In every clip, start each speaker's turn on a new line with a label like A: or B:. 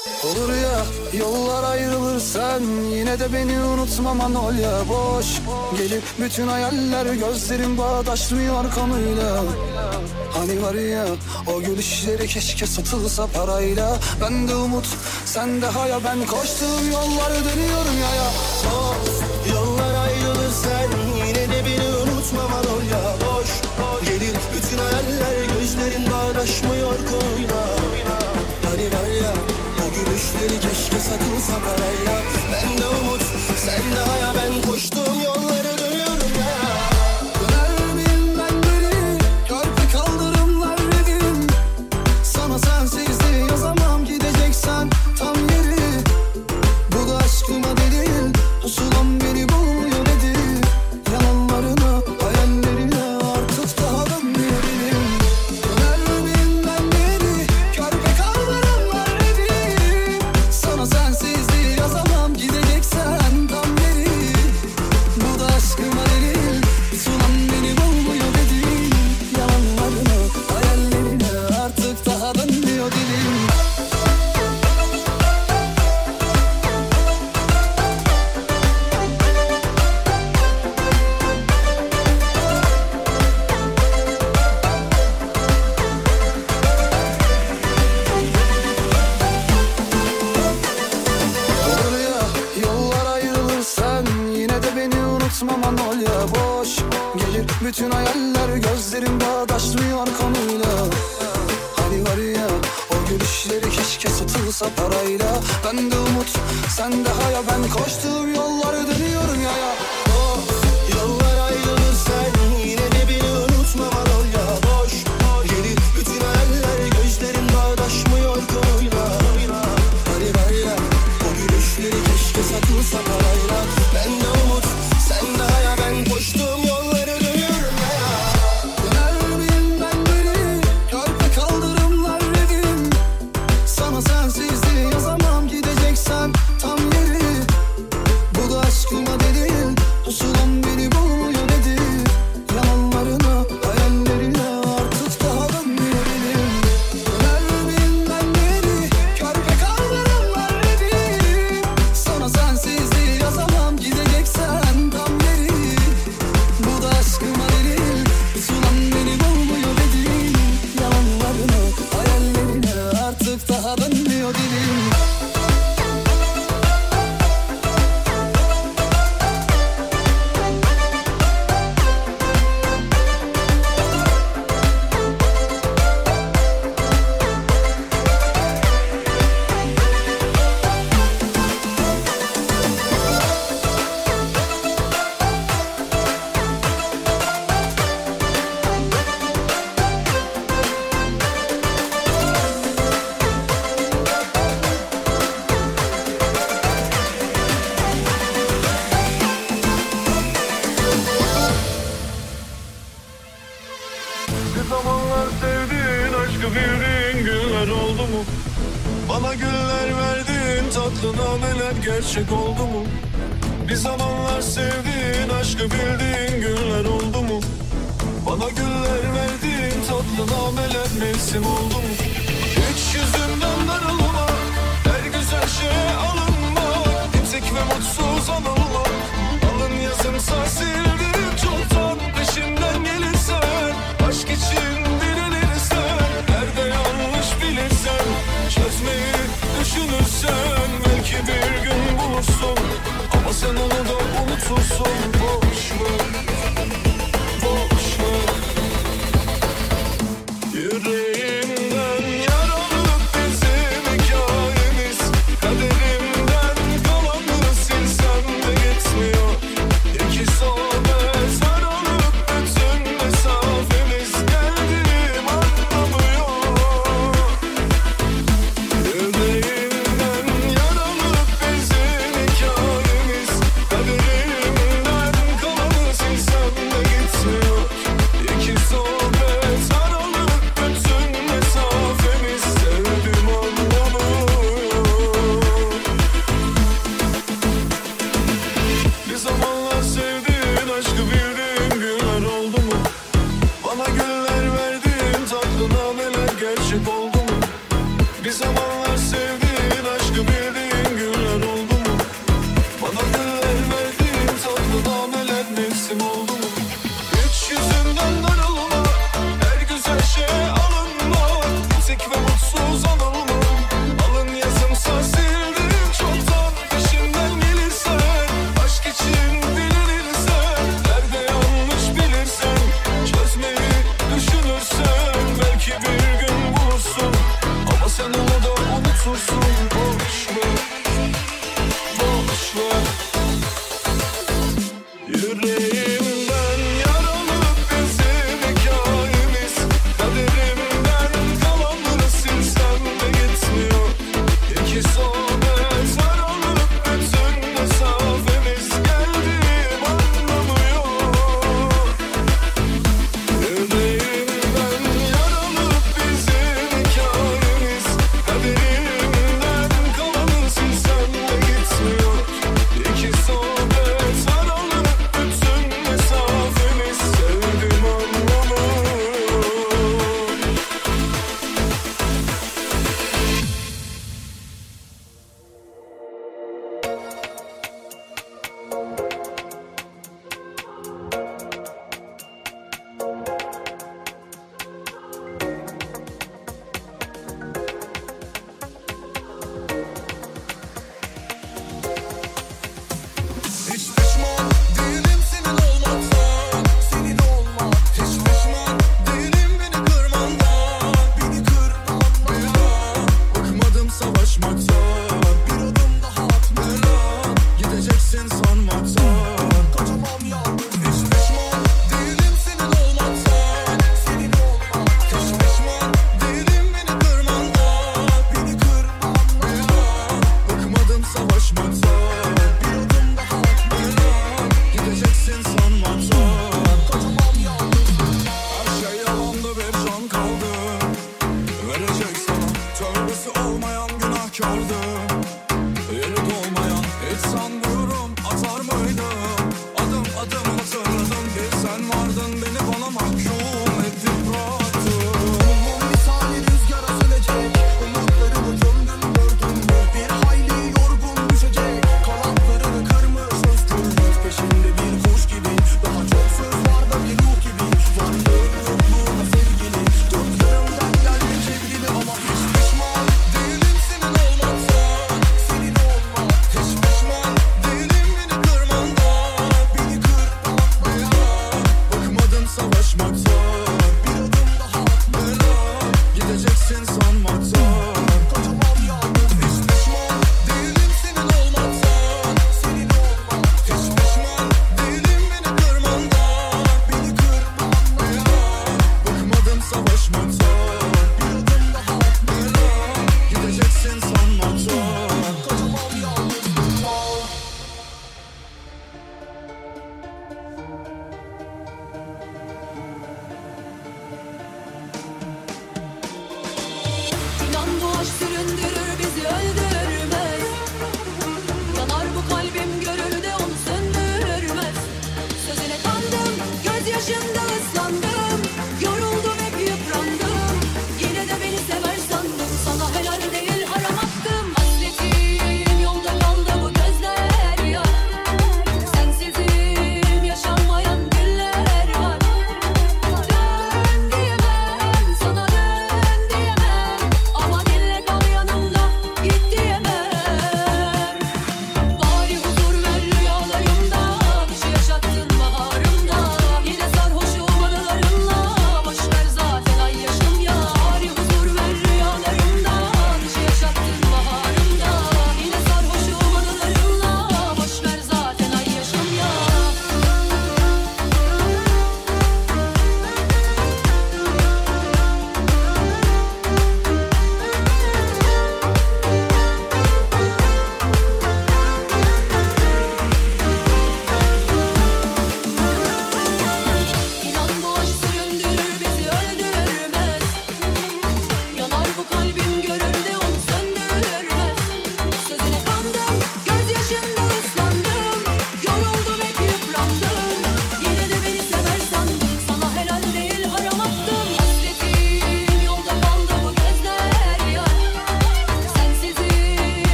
A: Olur ya yollar ayrılırsan, yine de beni unutmaman ol ya. Boş gelip bütün hayaller, gözlerim bağdaşmıyor konuyla. Hani var ya o gülüşleri keşke satılsa parayla. Ben de umut, sen de haya, ben koştuğum yolları dönüyorum ya ya.
B: Of, yollar ayrılırsan, yine de beni unutmaman ol ya. Boş gelir bütün hayaller, gözlerin bağdaşmıyor konuyla. Hani var ya o gülüşleri keşke satılsa parayla. Ben de umut, sen de haya, ben koştuğum yolları dönüyorum ya.
A: Döner miyim ben geri, körpe kaldırımlar evim. Sana sensizliği yazamam, gideceksen tam yeri. Bu da aşkıma değil, pusulam beni bulmuyor dedi. Yalanlarına, hayallerine artık daha dönmüyor elim. Döner miyim ben geri, körpe kaldırımlar evim. Sana sensizliği yazamam, gideceksen tam yeri. Bu da aşkıma değil, pusulam beni bulmuyor dedi. Yalanlarına, hayallerine artık daha dönmüyor dilim. Olur ya yollar ayrılırsan, yine de beni unutmaman ol ya. Boş gelir bütün hayaller, gözlerim bağdaşmıyor konuyla. Hani var ya o gülüşleri keşke satılsa parayla. Ben de umut, sen de haya, ben koştuğum yolları dönüyorum ya ya.
B: Of, yollar ayrılırsan, yine de beni unutmaman ol ya. Boş gelir bütün hayaller, gözlerin bağdaşmıyor konuyla. Hani var ya o gülüşleri keşke satılsa parayla. Ben de umut, sen de haya, ben koştuğum yolları dönüyorum ya.
A: Döner miyim ben geri, körpe kaldırımlar evim. Sana sensizliği yazamam, gideceksen tam yeri. Bu da aşkıma değil, pusulam beni bulmuyor dedi. Yalanlarına, hayallerine artık daha dönmüyor elim. Döner miyim ben geri, körpe kaldırımlar evim. Sana sensizliği yazamam, gideceksen tam yeri. Bu da aşkıma değil, pusulam beni bulmuyor dedi. Yalanlarına, hayallerine artık daha dönmüyor dilim.
C: Bir zamanlar sevdiğin, aşkı bildiğin günler oldu mu? Bana güller verdin, tatlı nameler gerçek oldu mu? Bir zamanlar sevdiğin, aşkı bildiğin günler oldu mu? Bana güller verdin, tatlı nameler mevsim oldu mu? Hiç yüzünden darılma, her güzel şeye alınma. Bitik ve mutsuz anılma, alın yazımsa sildirip çoktan. Peşinden gelirsen, aşk için direnirsen, nerede yanlış bilirsen, çözmeyi düşünürsen, belki bir gün bulursun. Ama sen onu da unutursun. Boş ver, boş ver. Yüreğimden yaralı bizim hikayemiz, kaderimden kalanı silsem de gitmiyor. İki sohbet sarılıp bütün mesafemiz, geldiğim anlamıyor. Yüreğimden yaralı bizim hikayemiz, kaderimden kalanı silsem de gitmiyor. İki sohbet sarılıp bütün mesafemiz, sevdim anlamıyor. Bir zamanlar sevdiğin, aşkı bildiğin günler oldu mu? Bana güller verdin, tatlı nameler gerçek oldu mu? Bir zamanlar sevdiğin, günahkardı. Yeri dolmayan hiç sanmıyorum atar mıydım. Adım adım hatırladım ki sen vardın, beni bana mahkum ettin bıraktın.
B: Mumum misali rüzgara sönecek, umutlarımı gömdüm gördüm mü? Bir hayli yorgun düşecek, kanatlarını kırmış özgürlük peşinde bir kuş gibi. Daha çok söz var da bir ruh gibi, varlığın yokluğuna sevgili. Gözlerimden geldi sevgili ama hiç pişman değilim senin olmaktan.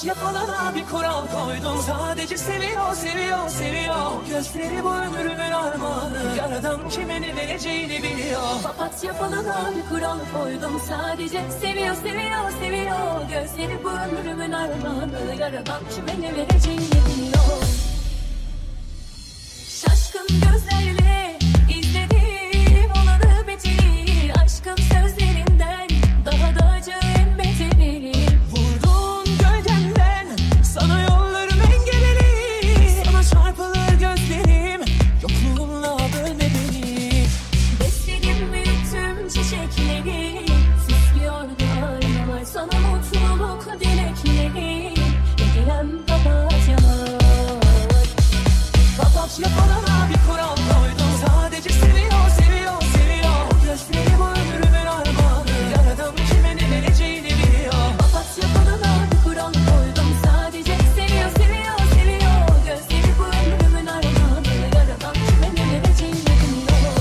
D: Papatya falana bir kural koydum. Sadece seviyor, seviyor, seviyor. Gözleri bu ömrümün armağanı. Yaradan kime ne vereceğini biliyor.
E: Papatya falana bir kural koydum. Sadece seviyor, seviyor, seviyor. Gözleri bu ömrümün armağanı. Yaradan kime ne vereceğini biliyor. Şaşkın gözlerle izledim olanı biteni. Aşkın sözlerinden daha da acı en beteri.
D: Vurduğun gölgemden sana yollarım engelleri. Sana çarpılır gözlerim, yokluğunla bölme beni.
E: Besledim büyüttüm çiçekleri. Süslüyordu aynalar sana mutluluk dilekleri. Hediyem papatyalar.
D: Papatya falana bir kural koydum. Sadece seviyor, seviyor, seviyor. Gözleri bu ömrümün armağanı. Yaradan kime ne vereceğini biliyor.
E: Papatya falana bir kural koydum. Sadece seviyor, seviyor, seviyor. Gözleri bu ömrümün armağanı. Yaradan kime ne vereceğini biliyor.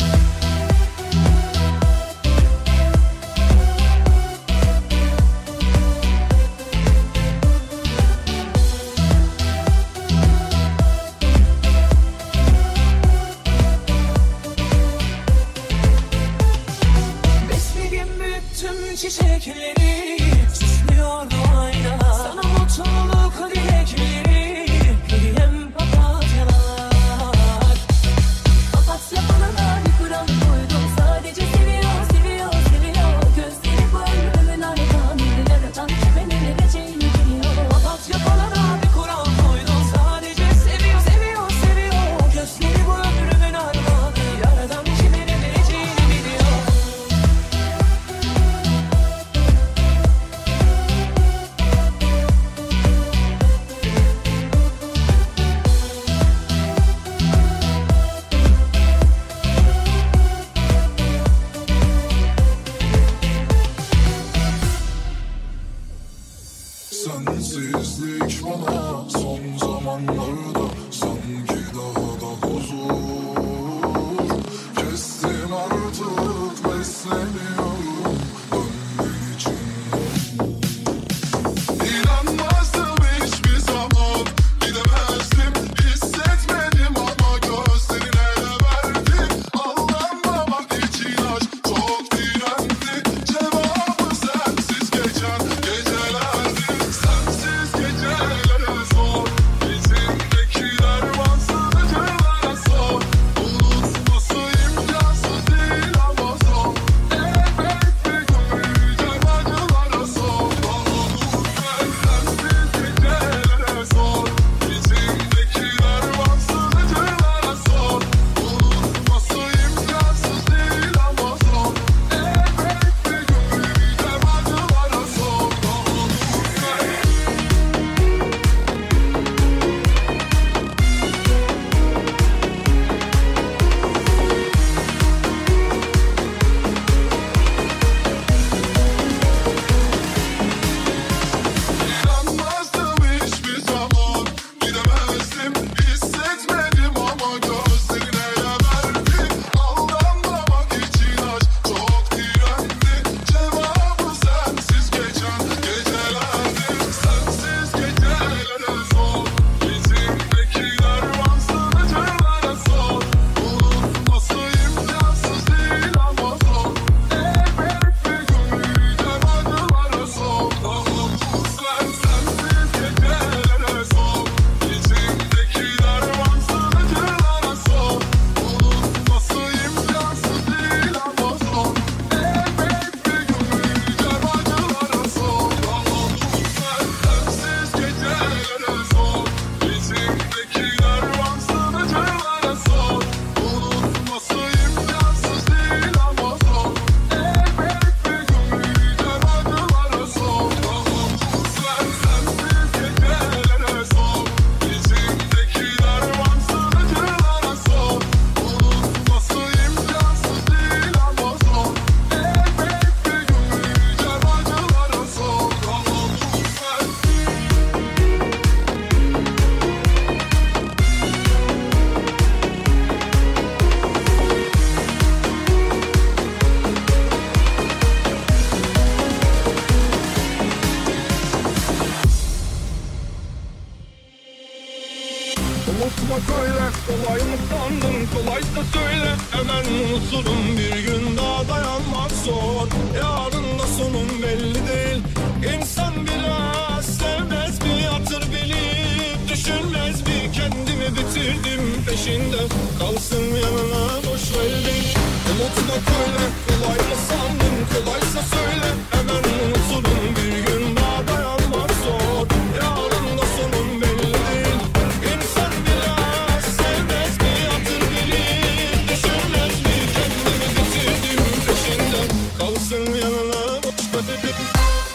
D: Besledim büyüttüm çiçekleri. Süslüyordu aynalar sana mutluluk dilekleri. Hediyem papatyalar.
E: Papatya falana bir kural koydum. Sadece seviyor, seviyor, seviyor. Gözleri bu ömrümün armağanı. Yaradan kime ne vereceğini biliyor.
D: Papatya falana bir kural koydum. Sadece seviyor, seviyor, seviyor. Gözleri bu ömrümün armağanı. Yaradan kime ne vereceğini biliyor.
C: kolay mı sandın? Kolaysa söyle hemen unuturum. Bir gün daha dayanmak zor, yarın da sonun belli değil. İnsan biraz sevmez mi, hatır bilip düşünmez mi? Kendimi bitirdim peşinde, kalsın yanına boş ver beni. Unutmak öyle kolay mı sandın? Kolaysa söyle hemen unuturum. Bir gün daha dayanmak zor, yarın da sonun belli değil. İnsan biraz sevmez mi, hatır bilip düşünmez mi? Kendimi bitirdim peşinde, kalsın yanına boş ver beni.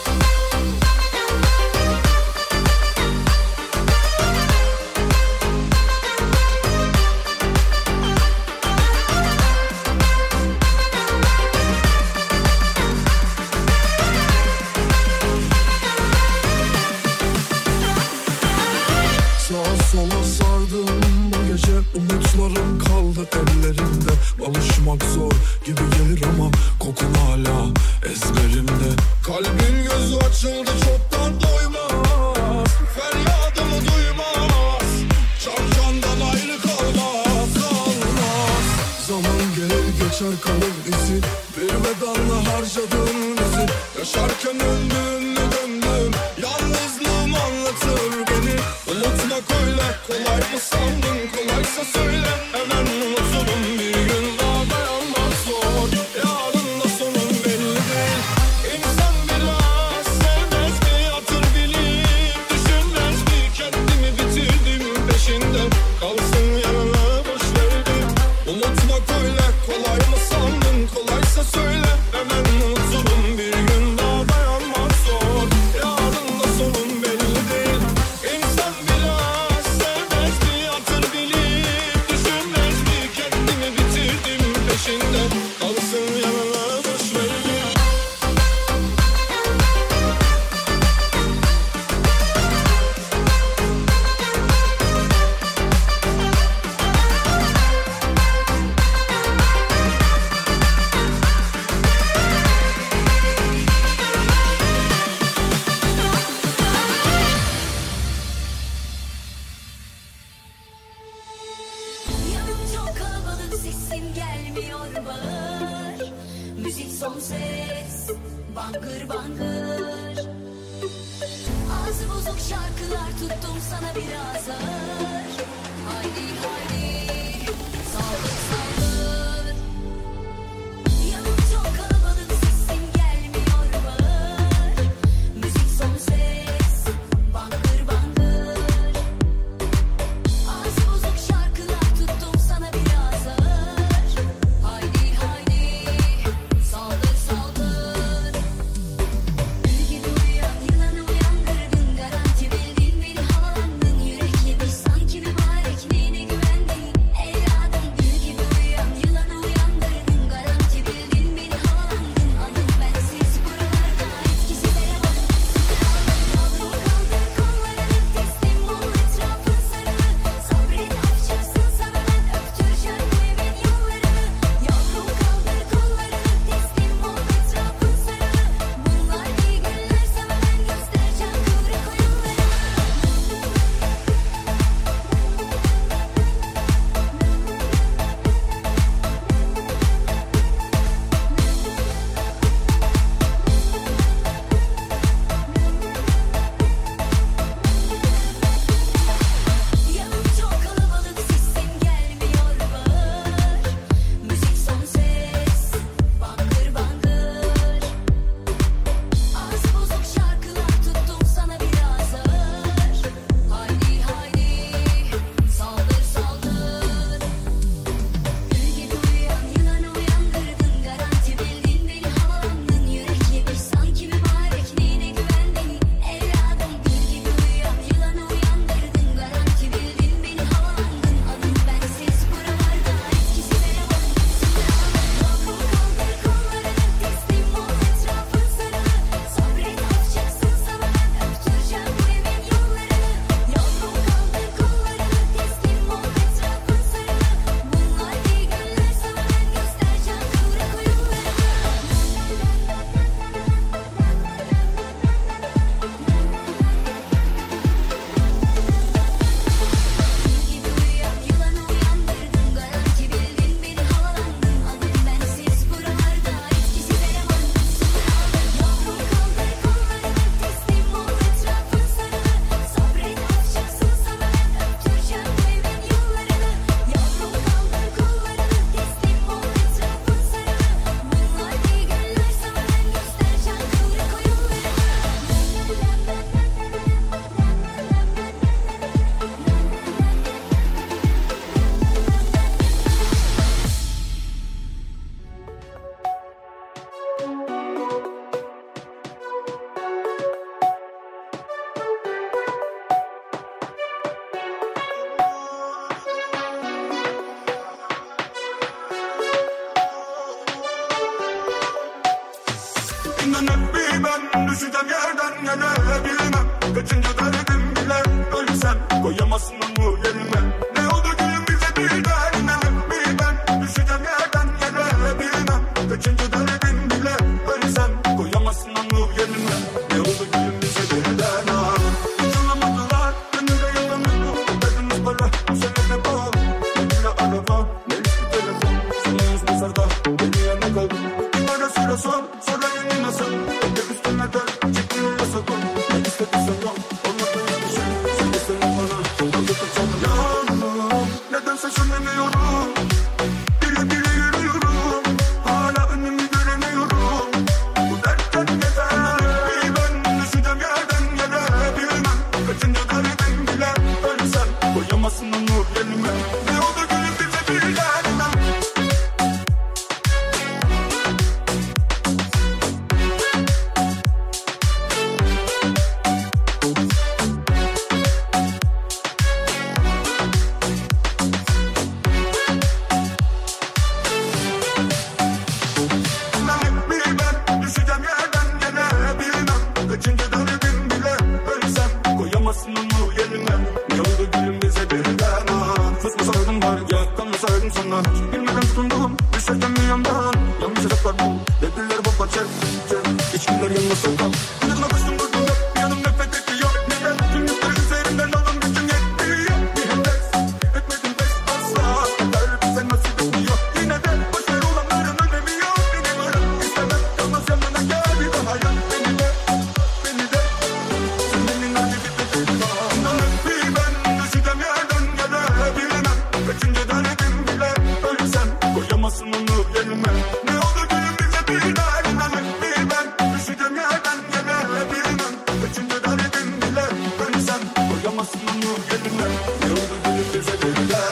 A: Sağa sola sardım bu gece, umutlarım kaldı ellerimde. Alışmak zor gibi gelir ama kokun hala ezberimde.
C: Kalbin gözü açıldı çoktan doymaz, feryadımı duymaz, can candan ayrı kalmaz, kalmaz.
A: Zaman gelir geçer kalır izin, bir bedanla harcadığım izin.
C: Yaşarken öldüğümü döndüm, yalnızlığım anlatır beni. Unutmak öyle kolay mı sandın? Kolaysa söyle hemen unuturum. Bir gün daha dayanmak zor, yarın da sonun belli değil. İnsan biraz sevmez mi, hatır bilip düşünmez mi? Kendimi bitirdim peşinde, kalsın yanına boş verdim. Unutmak öyle kolay mı sandın? Kolaysa söyle hemen unuturum. Bir gün daha dayanmak zor, yarın da sonun belli değil. İnsan biraz sevmez mi, hatır bilip düşünmez mi? Kendimi bitirdim peşinde, kalsın yanına boş verdim.
E: Yanım çok kalabalık, sesim gelmiyor bağır. Müzik son ses, bangır bangır. Ağzı bozuk şarkılar tuttum sana biraz ağır. Haydi haydi, saldır saldır. Yanım çok kalabalık, sesim gelmiyor bağır. Müzik son ses, bangır bangır. Ağzı bozuk şarkılar tuttum sana biraz ağır. Haydi haydi, saldır saldır. Gül gibi uyan, yılanı uyandırdın. Garanti bildin beni, havalandın. Yürek yemiş sanki mübarek, neyine güvendin?
C: Senden hep bir ben düşeceğim yerden yere bilmem. Kaçıncı derdim bile ölsem koyamazsın onu yerime. Ne oldu gülüm bize birden hep bir ben düşeceğim yerden yere bilmem. Kaçıncı derdim bile ölsem koyamazsın onu yerime. Ne oldu gülüm bize birden hiç anlamadılar beni de yalanıyor. Derdimiz para bu sene de bal. Ne bile araba ne bir telefon. Sonumuz mezarda beni yanına kaldı. Bir ara sıra son sonra yeni nasıl. Hep üstüne de çekmiyor sakın. Ne istediysen yok olmadı hiçbir şey. Sen de senin bana kaldı kaçalım. Yanım nedense şönleniyorum. Bile bile yürüyorum. Hala önümü göremiyorum. Bu dertten yeter. Bir ben düşeceğim yerden yere bilmem. Kaçıncı derdim bile ölsem koyamazsın onu yerime. Ne oldu gülüm bize birden düşeceğim yerden yere bilmem. Kaçıncı derdim bile ölsem koyamazsın onu yerime. Ne oldu gülüm bize birden sus mu sordum var yakkan mı sardım sana. Bilmeden tutundum düşerken bir yandan. Yanlış hedefler bu dediler baba çek içkiler yanına sokak. Kınırına kıştım durdum hep bir yanım nefret ediyor. Neden günlükler üzerimden alın gücüm yetmiyor. Bir heves etmedim pes asla. Kader bize nasip etmiyor. Yine de başarı olanların önemi yok. Benim aram istemem kalmaz yanına gel bir daha yan. Beni de senin acı bir var. İnan hep bir ben düşeceğim yerden yere bilmem. Kaçıncı derdim bile ölsem koyamazsın onu yerime. Ne oldu gülüm bize birden inan hep bir ben düşeceğim yerden yere bilmem. Kaçıncı derdim bile ölsem koyamazsın onu yerime. Ne oldu gülüm bize birden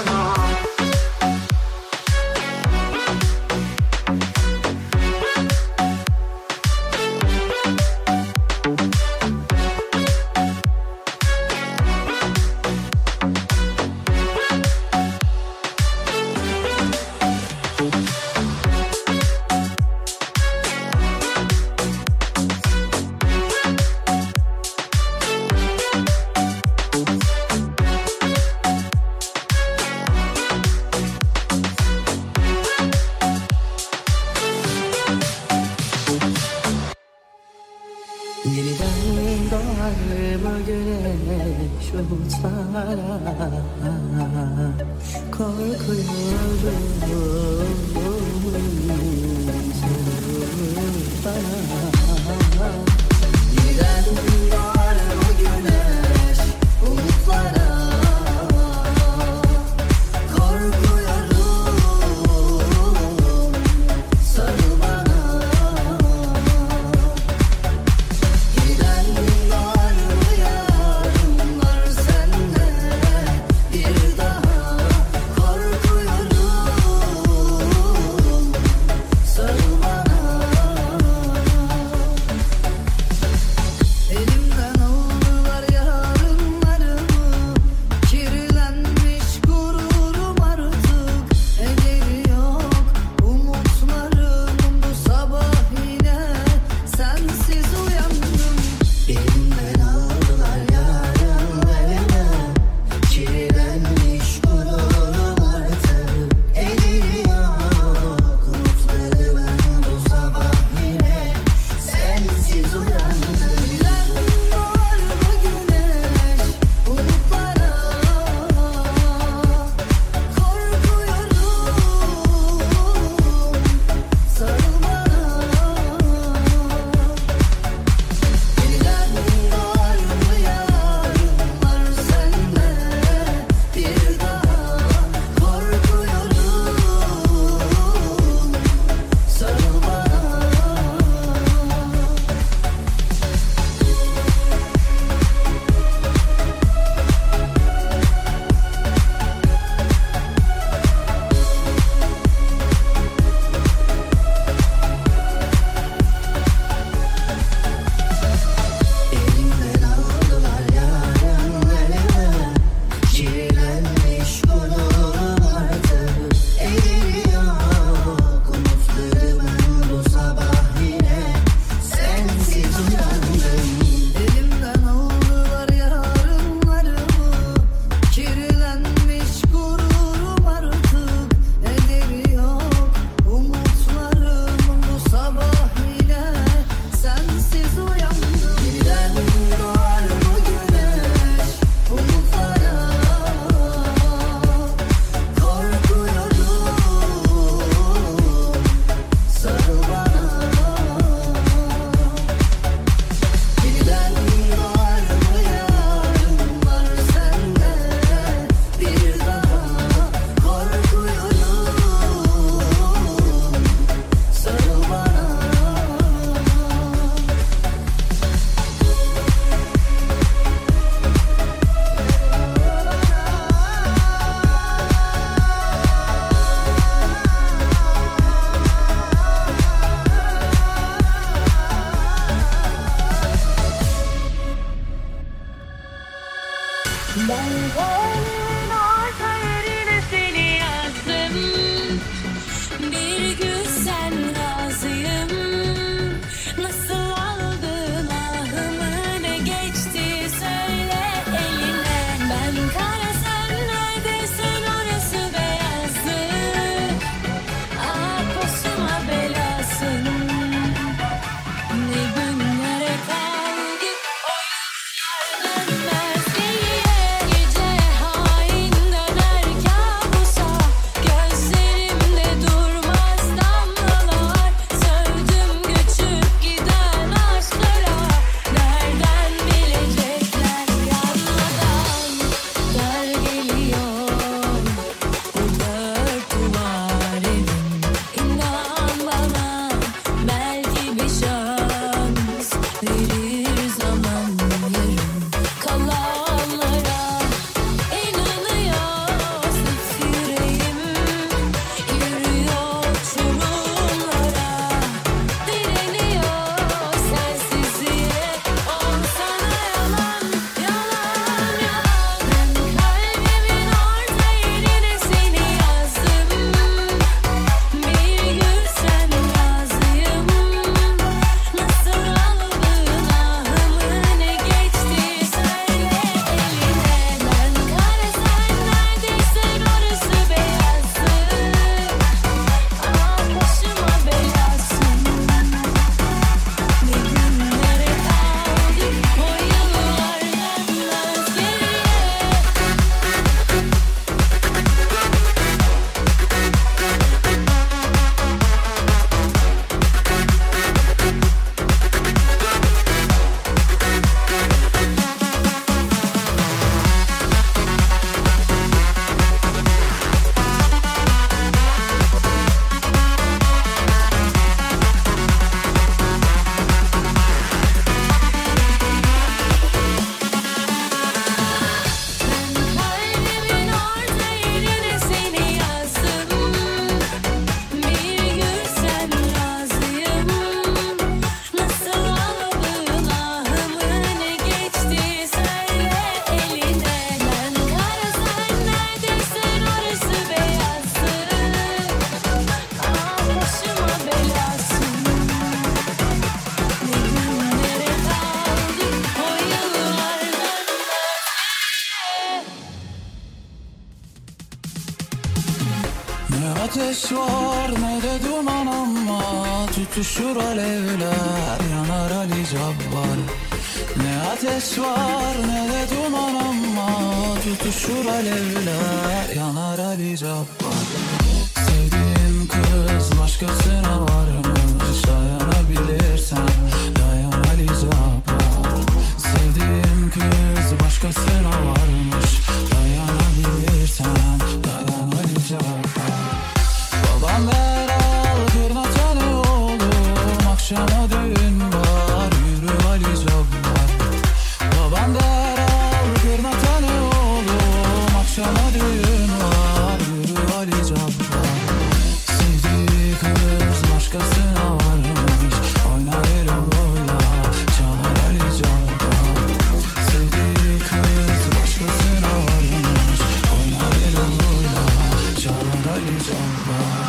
F: Yeniden doğar mı güneş umutlara. Korkuyorum sarıl bana. Yeniden doğar mı güneş umutlara. Korkuyorum sarıl bana.
A: Ne ateş var ne de duman ama tutuşur alevler, yanar Ali Cabbar. Ne ateş var ne de duman ama tutuşur alevler, yanar Ali Cabbar. Sevdiğim kız başkasına varmış, dayanabilirsen dayan Ali Cabbar. Sevdiğim kız başkasına varmış, dayanabilirsen dayan Ali Cabbar. Babam ver al kırnatanı oğlum, akşama düğün var, yürü Ali Cabbar. Babam ver al kırnatanı oğlum, akşama düğün var, yürü Ali Cabbar. Sevdiği kız başkasına varmış, oynar elim oyla, çalar Ali Cabbar. Sevdiği kız başkasına varmış, oynar elim oyla, çalar Ali Cabbar.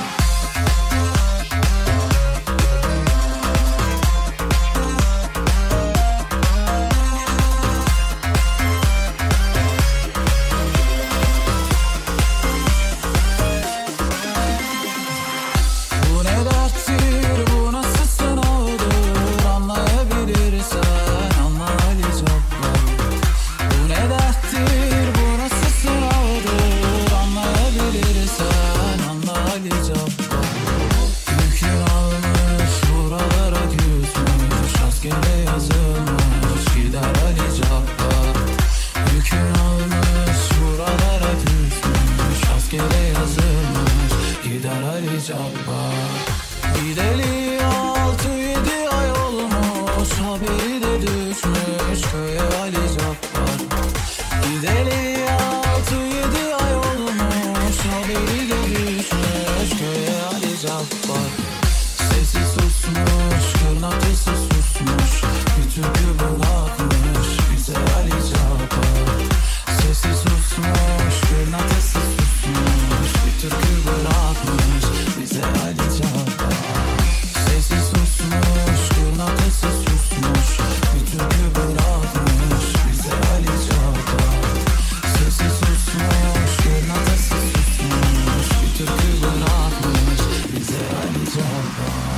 A: Bu ne derttir, bu nasıl sınavdır, anlayabilirsen anla Ali Cabbar. Bu ne derttir, bu nasıl sınavdır, anlayabilirsen anla Ali Cabbar. Yükün almış buralara küsmüş, rastgele yazılmış gider Ali Cabbar. Yükün almış buralara küsmüş, rastgele yazılmış gider Ali Cabbar. Gideli 6-7 ay olmuş, haberi de düşmüş köye Ali Cabbar. Gideli 6-7 ay olmuş, haberi de düşmüş köye Ali Cabbar. Sesi susmuş, kırnatısı susmuş, bir türkü bırakmış bize Ali Cabbar. Sesi susmuş, kırnatısı susmuş, bir türkü bırakmış bize Ali Cabbar. Sesi susmuş, kırnatısı susmuş, bir türkü bırakmış bize Ali Cabbar. Sesi susmuş, kırnatısı susmuş, bir türkü bırakmış bize Ali Cabbar.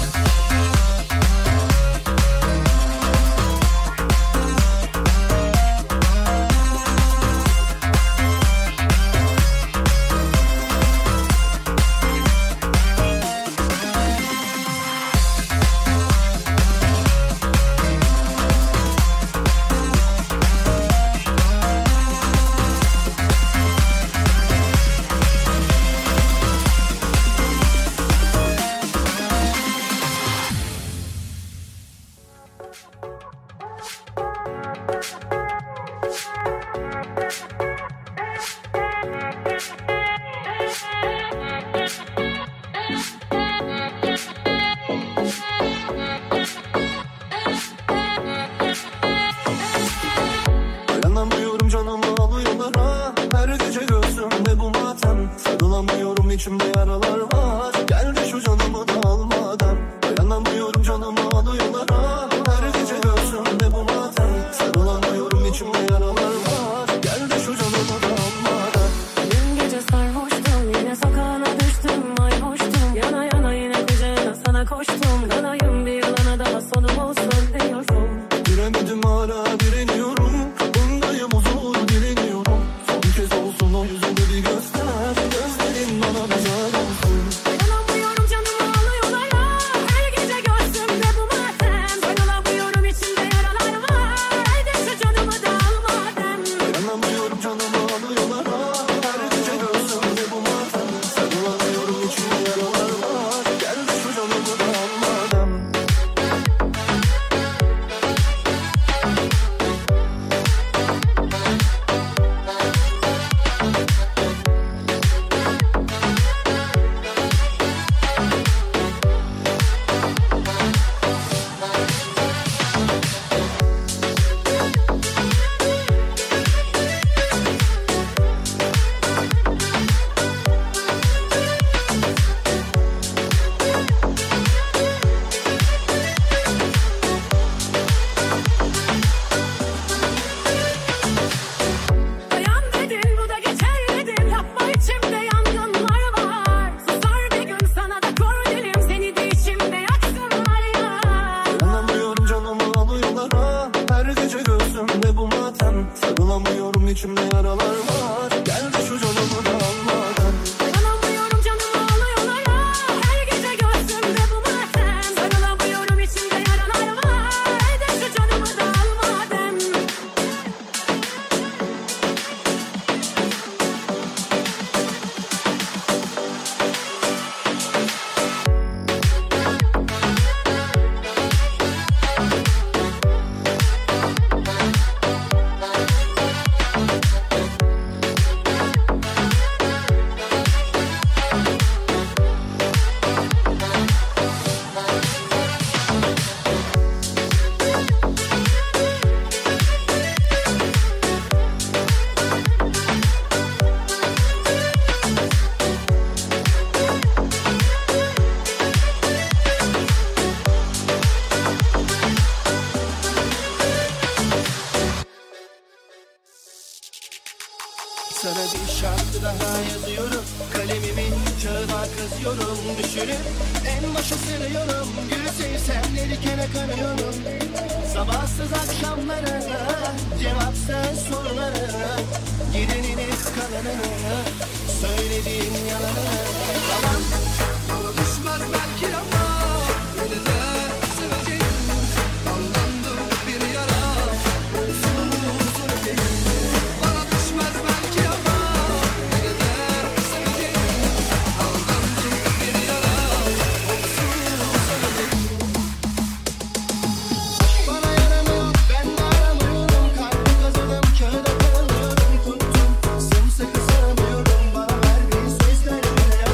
B: Dayanamıyorum canım ağlıyorlara, her gece gözümde bu matem. Sarılamıyorum, içimde yaralar var, gel de şu canımı da almadan. Dayanamıyorum canım ağlıyorlara, her gece gözümde bu matem. Sarılamıyorum, içimde yaralar var, gel de şu canımı da almadan.
E: Dün gece sarhoştum, yine sokağına düştüm, mayhoştum. Yana yana yine kucağına sana koştum. Kanayım bir yılana daha sonum olsun diyorum.
B: Diremedim hala direniyorum, kapındayım huzur dileniyorum. Son kez olsun o yüzünde bir göster, gözlerin bana mezar olsun.
E: Dayanamıyorum canım ağlıyorlara, her gece göğsümde bu matem.
B: bir daha yazıyorum. Kalemimi kağıda kazıyorum. Düşünüp en başa sarıyorum. Gül sevsem dedikene kanıyorum. Sabahsız akşamlara, cevapsız sorulara, gideniniz kalanına, söylediğim yalanına. Tamam,
A: Bana düşmez belki ama yine de seveceğim. Aldandım bir yara olsun söyleyeyim. Bana düşmez belki ama yine de seveceğim. Aldandım bir yara olsun söyleyeyim.
B: bana yaramıyor, ben de aramıyorum. Kalbi kazıdım, kağıda kalıyorum. Tuttum, sımsıkı saramıyorum. Bana verdiğin sözlerine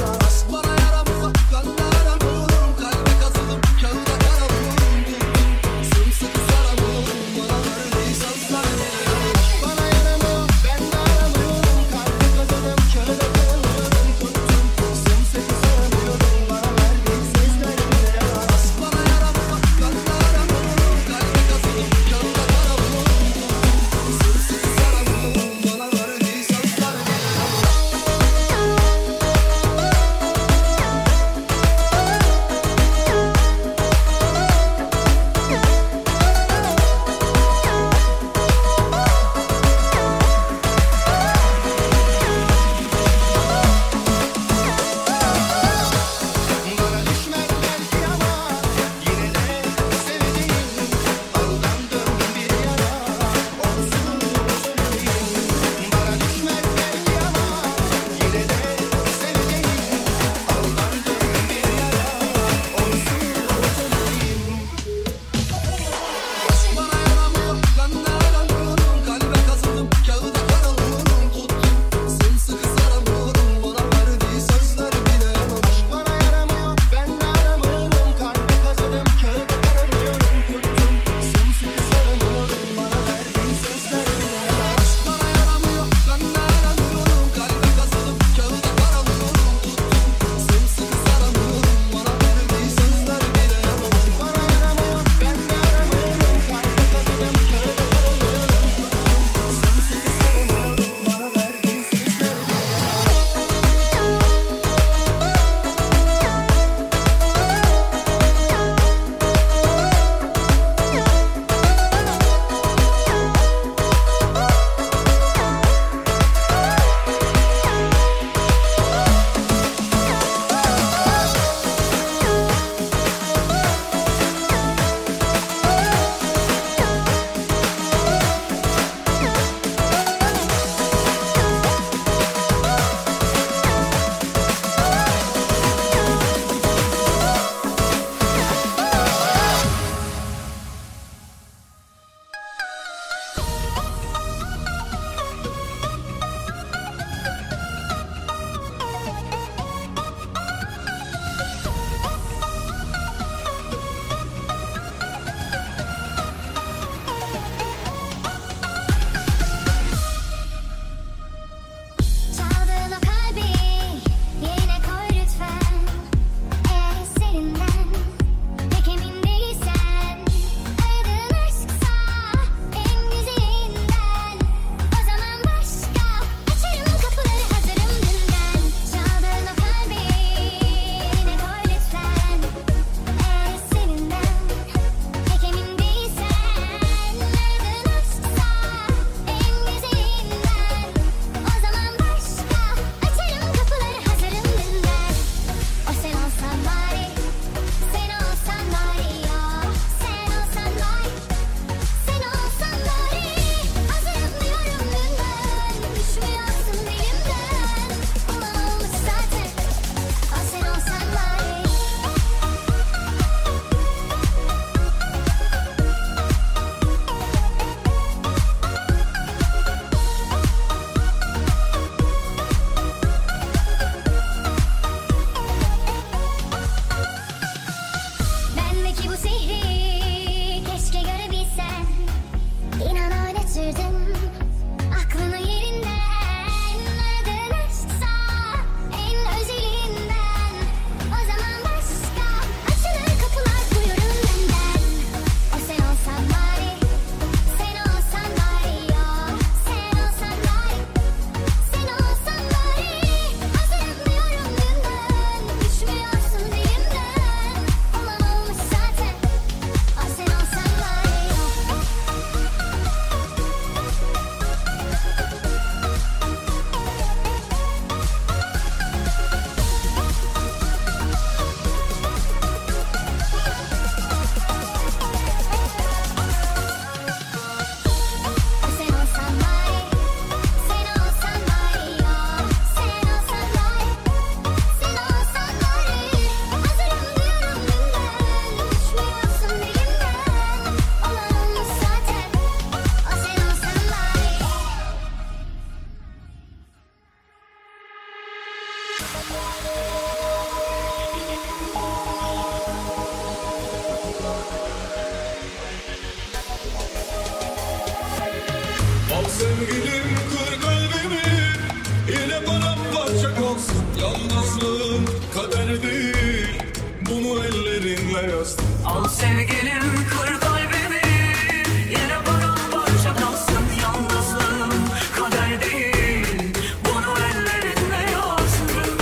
C: sevgilim kır kalbimi, yine paramparça kalsın. Yalnızlığım kader değil, bunu ellerinle yazdın.
D: Al sevgilim kır kalbimi, yine paramparça kalsın. Yalnızlığım kader değil, bunu ellerinle yazdın.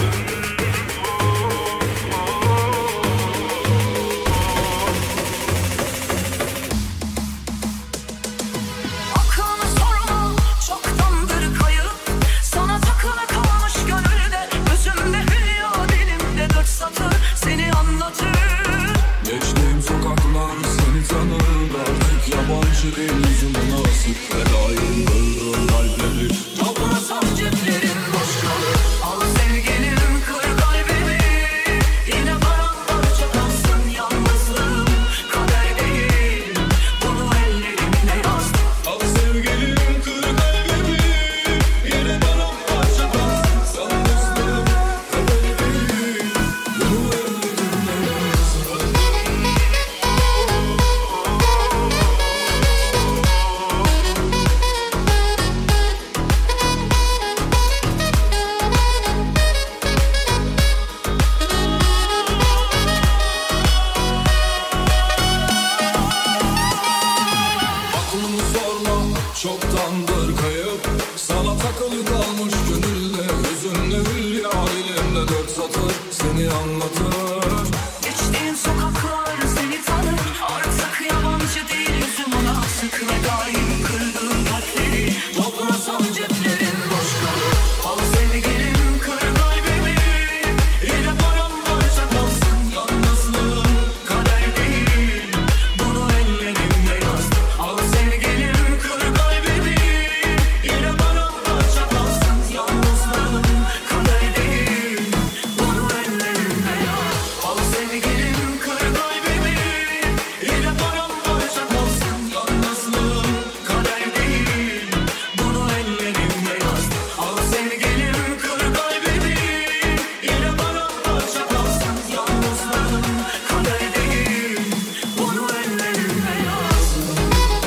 D: Aklını sorma, çoktandır kayıp. Sana takılı kalmış gönülde, gözümde hülya, dilimde 4 satır seni anlatır.
C: Geçtiğim sokaklar seni tanır, artık yabancı değil yüzüme nasip. Fedayım kırdığım kalpleri,
D: Toplasam ceplerim boş kalır. Al sevgilim kır kalbimi, yine paramparça kalsın. Yalnızlığım kader değil, bunu ellerimle yazdım.
C: al sevgilim kır kalbimi, yine paramparça kalsın. Yalnızlığım kader değil, bunu ellerinle yazdın. Aklımı sorma, çoktandır kayıp. Sana takılı kalmış gönülle, yüzünde hülya, dilimde 4 satır seni anlatır.
D: Geçtiğin sokaklar seni tanır, artık yabancı değil yüzüm ona sık. Ve daim kırdığın kalpleri, toplasam ceplerin boş kalır. Al sevgilim kır kalbimi, yine paramparça kalsın. Yalnızlığım kader değil, bunu ellerimle yazdım. Al sevgilim kır kalbimi, yine paramparça kalsın. Yalnızlığım kader değil, bunu ellerimle yazdım. Al sevgilim kır kalbimi, yine paramparça kalsın. Yalnızlığım kader değil, bunu ellerimle yazdım. Al sevgilim kır kalbimi, yine paramparça kalsın. Yalnızlığım kader değil, bunu ellerimle yazdım.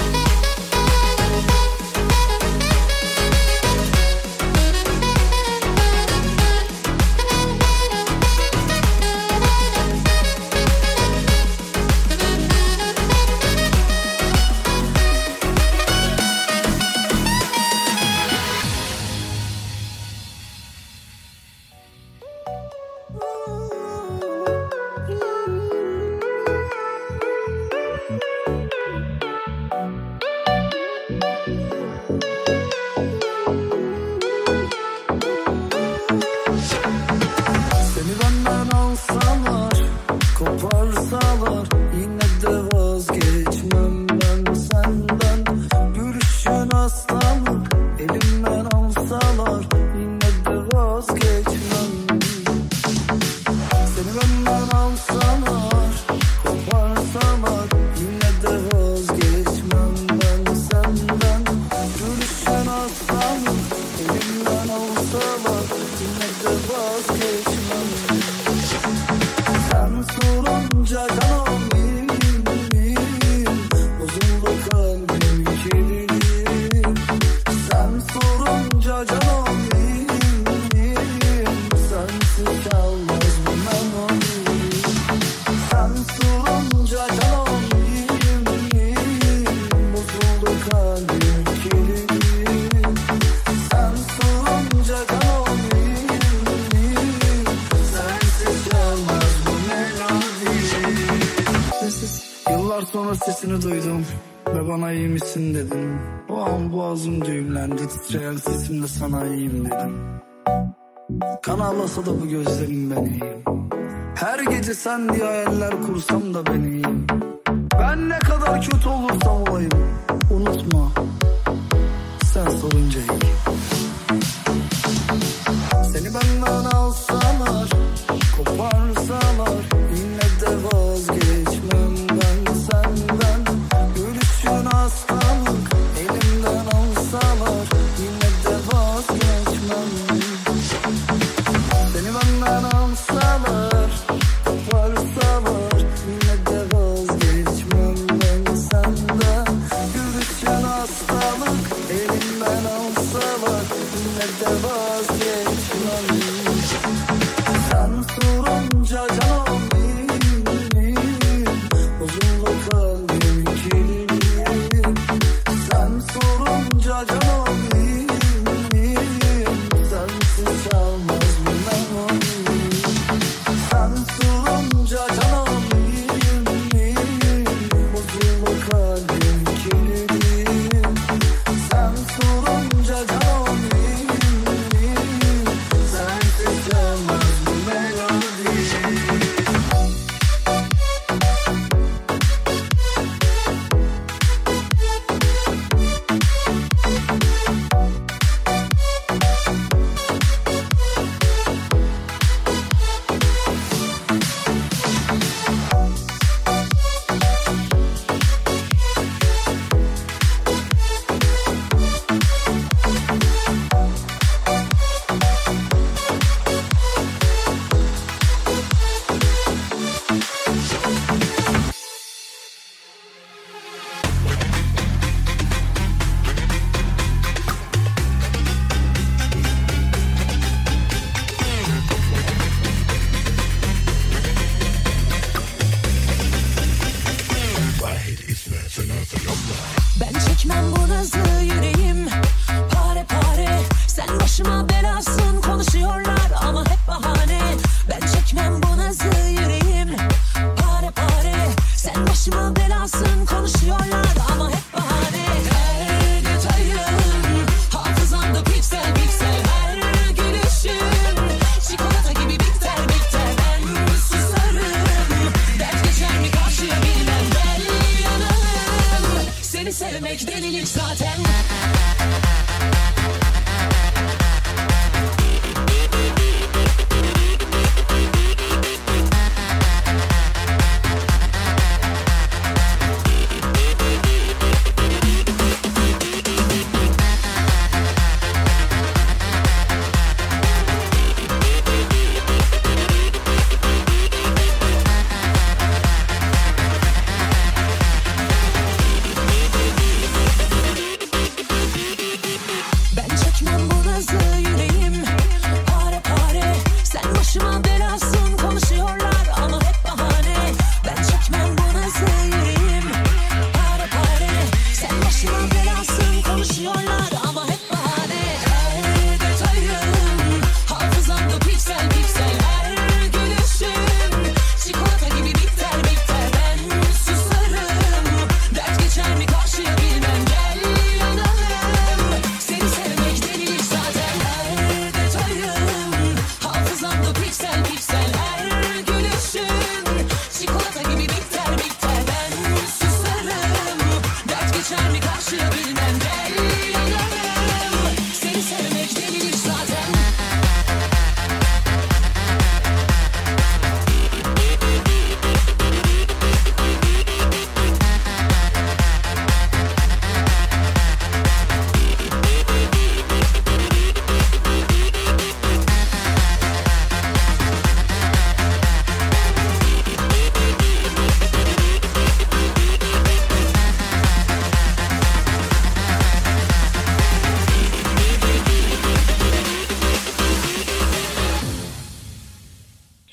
A: Seni benden alsalar, koparsalar, yine de vazgeçmem ben senden. Gülüşün hastalık, elimden alsalar, yine de vazgeçmem. Seni benden alsalar, koparsalar, yine de vazgeçmem ben senden. Gülüşün hastalık, elimden alsalar, yine de vazgeçmem. Sen sorunca canım bozuldu kalbim kilidim. Sen sorunca canım sensiz kalmaz bu melodi. Sen sorunca canım bozuldu kalbim kilidim. Sen sorunca canım sensiz kalmaz bu melodi. Sessiz yıllar sonra sesini duydum ve bana iyi misin dedim. O an boğazım düğümlendi, titreyen sesimle sana iyiyim dedim. Kan ağlasa da bu gözlerim ben iyiyim. Her gece sen diye hayaller kursam da ben iyiyim. Ben ne kadar kötü olursam olayım, unutma sen sorunca iyiyim. Seni benden alsalar, koparsalar, yine de vazgeçmem ben senden. Gülüşün hastalık, elimden alsalar, yine de vazgeçmem. Seni benden alsalar, koparsalar, yine de vazgeçmem ben senden. Gülüşün hastalık, elimden alsalar,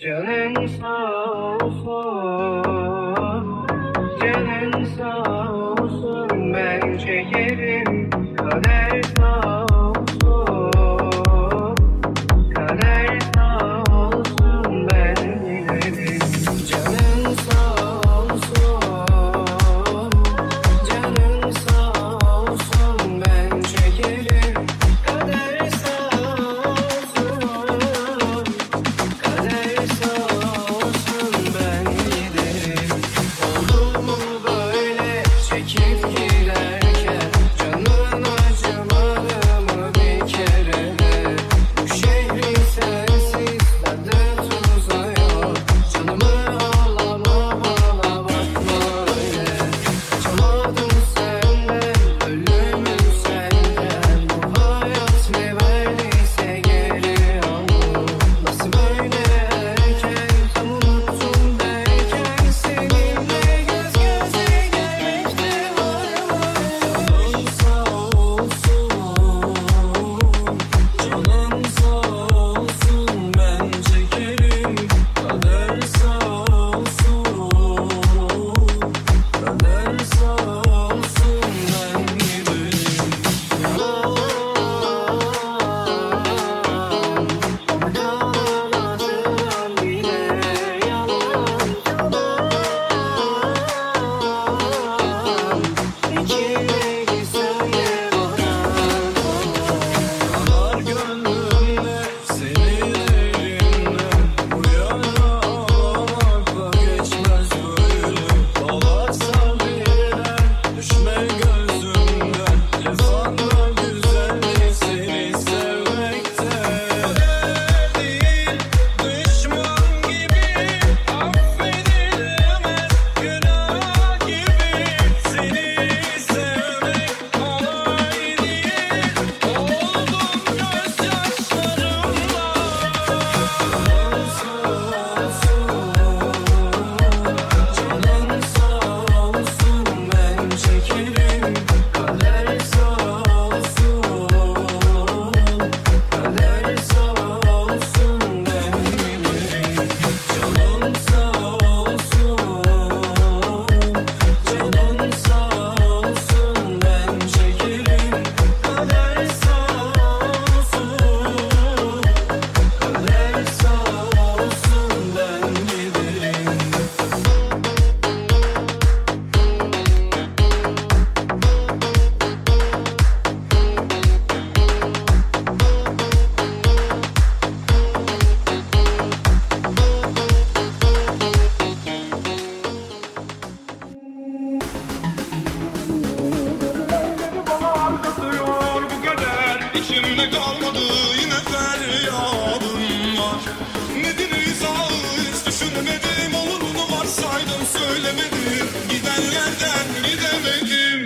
G: Canın sağ olsun, canın sağ olsun, ben çekerim. Kader sağ olsun, kader sağ olsun, ben giderim. Canın sağ olsun, canın sağ olsun, ben çekerim. Kader sağ olsun, kader sağ olsun, ben giderim. Oldu mu böyle çekip giderken, canın acımadı mı bir kere de? Bu şehrin sensiz tadı tuzu yok. Canımı ağlama bana bakma öyle. Kaçamadım senden, ölümüm senden. Bu hayat ne verdiyse geri aldım. Nasıl böyle erken, tam unuttum derken, seninle göz göze gelmekte var mı? Canın sağ olsun, canın sağ olsun, ben çekerim. Kader sağ olsun, kader sağ olsun, ben giderim. Yalan bile yalan, İçindeki söyle bana. Kanar gönlümde senin elinden, bu yana ağlamakla geçmez böyle. Ağlarsa birden düşme gözümden, cefanla güzeldi seni sevmekte. Değil düşman gibi affedilemez, günah gibi seni sevmek kolay değil. Oldum gözyaşlarımla. Canın sağ olsun, canın sağ olsun, ben çekerim. Kader sağ olsun, kader sağ olsun, ben giderim. Canın sağ olsun, canın sağ olsun, ben çekerim. Kader sağ olsun, kader sağ olsun, ben giderim.
C: Anlatıyor bu kader, içimde kalmadı yine feryadım var. Nedir izahı hiç düşünemedim, olurunu varsaydım söylemedim. Gidenlerden gidemedim.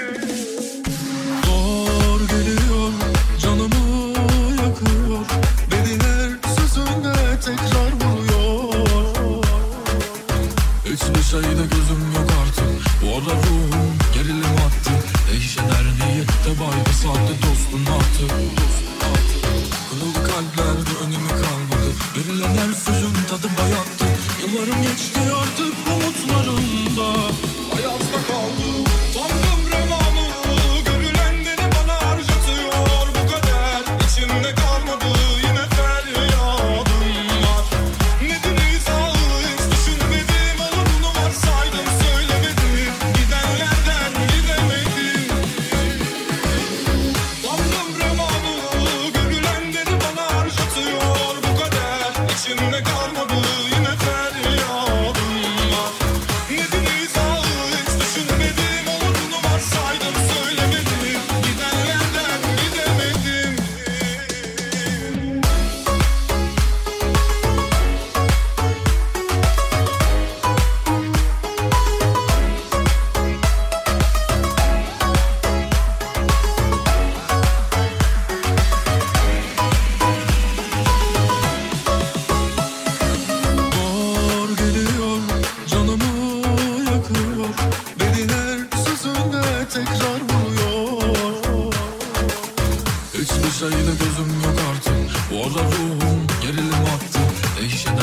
C: Zor geliyor, canımı yakıyor, beni her sözünde tekrar vuruyor. Hiçbir şeyde gözüm yok artık, bu ara ruhum gerilim attı. Değişen her niyette baydı sahte dostum attı. Kırıldı kalplerde önemi kalmadı, verilen her sözün tadı bayattı. Yıllarım geçti artık umutlarımda, hayatta kaldı. Sandım revanı, görülen beni bana harcatıyor bu kader. İçimde kalmadı yine feryadım var. Nedir izahı hiç düşünmedim, olurunu varsaydım söylemedim. Gidenlerden gidemedim. Sandım revanı, görülen beni bana harcatıyor bu kader. İçimde kalmadı yine feryadım var.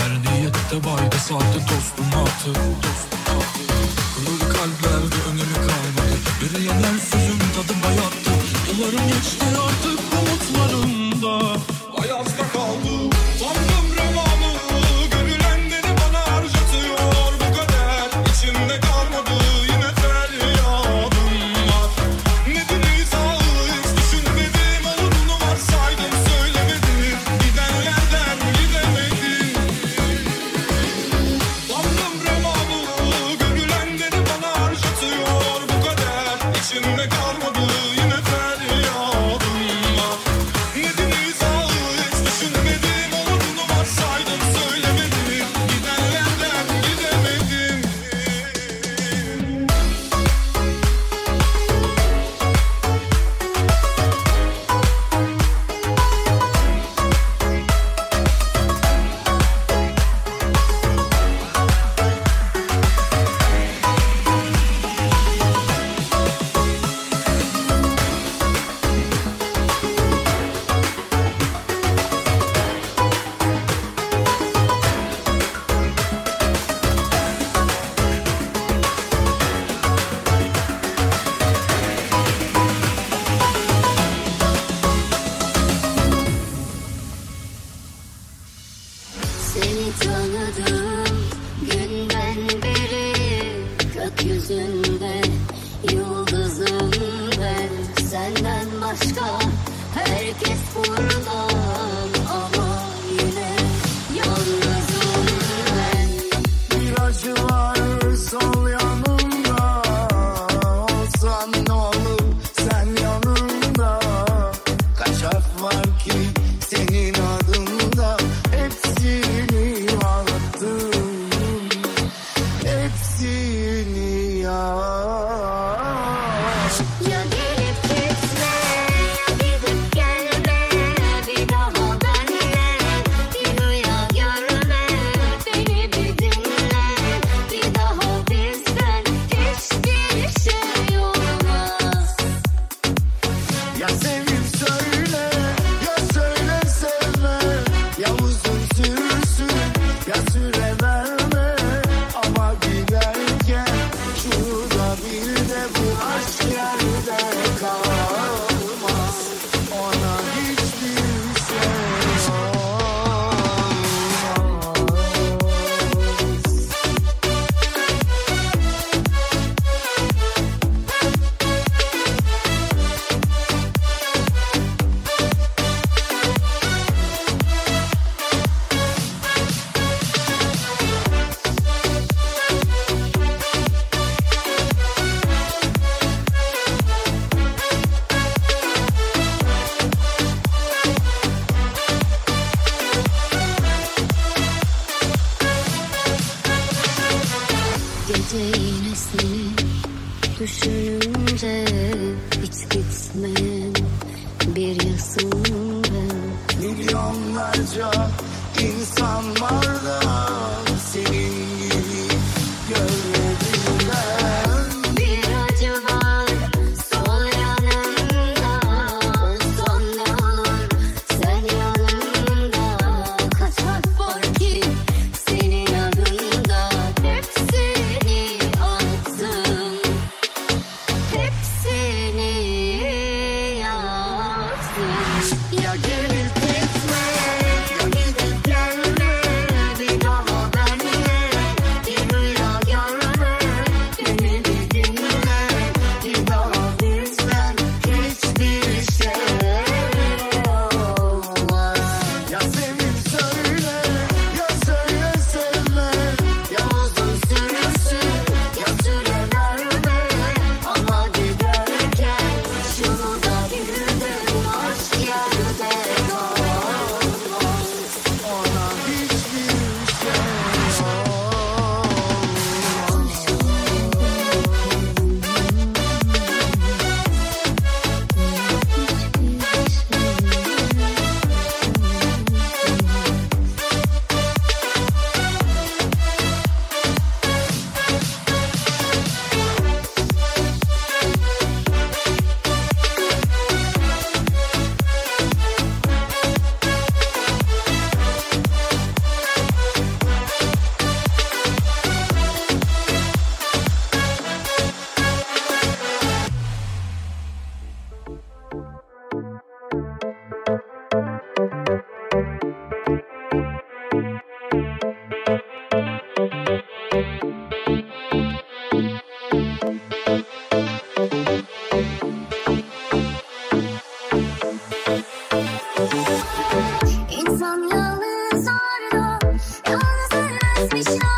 H: Diyette bayda saatte tostun altı. Kırıldı kalplerde önemi kalmadı. Bir yener sözüm tadı bayattı. Yıllarım geçti artık umutlarımda Ayazda kaldı sandım revanı. Görülenleri bana harcatıyor bu kader. İçimde kalmadı yine feryadım var. Nedir izahı hiç düşünmedim. Olurunu varsaydım söylemedim. Gidenlerden gidemedim. Sandım revanı. Görülenleri bana harcatıyor bu kader. İçimde kalmadı yine feryadım var. Nedir izahı hiç düşünmedim. Olurunu varsaydım söylemedim. Gidenlerden gidemedim.
E: Seni tanıdığım günden beri gökyüzünde yıldızım ben. Senden başka herkes burada ama yine yalnızım ben.
B: Bir acı var sol yanımda. Olsan ne olur sen yanımda. Kaç harf var ki senin adında. Hepsini anlattım. Hepsini
E: Ya gelip gitme, ya gidip gelme. Bir daha benle bir rüya görme. Beni bir dinle, bir daha bizden hiçbir şey olmaz.
B: Ya sevip söyle, ya söyle sevme. Ya uzun sürsün, ya süre verme. Ama giderken şurada bir de bu aşk yerde kalmaz. Ona hiçbir şey olmaz.
E: Gece yine seni düşününce hiç gitmeyen bir yasım ben.
B: Milyonlarca insan var da senin gibi görmedim ben.
E: Bir acı var sol yanımda. Olsan ne olur sen yanımda. Kaç harf var ki senin adında. Hepsini attım. Hepsini yaktım.
B: Ya gelip gitme, ya gidip gelme. Bir
E: Nişan